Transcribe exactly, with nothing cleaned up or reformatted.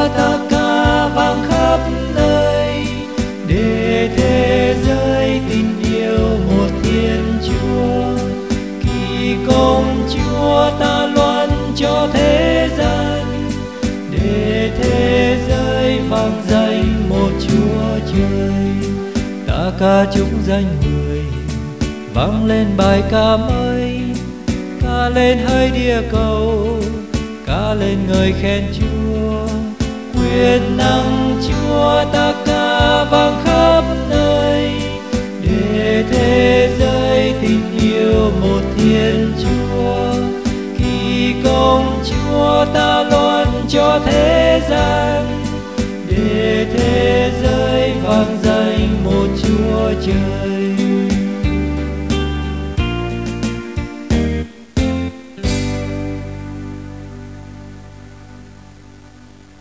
Chúa ta ca vang khắp nơi, để thế giới tin yêu một Thiên Chúa. Kỳ công Chúa ta loan cho thế gian, để thế giới vang danh một Chúa trời. Ta ca chúc danh Người, vang lên bài ca mới, ca lên hỡi địa cầu, ca lên ngợi khen Chúa. Quyền năng Chúa ta ca vang khắp nơi, để thế giới tin yêu một Thiên Chúa. Kỳ công Chúa ta loan cho thế gian,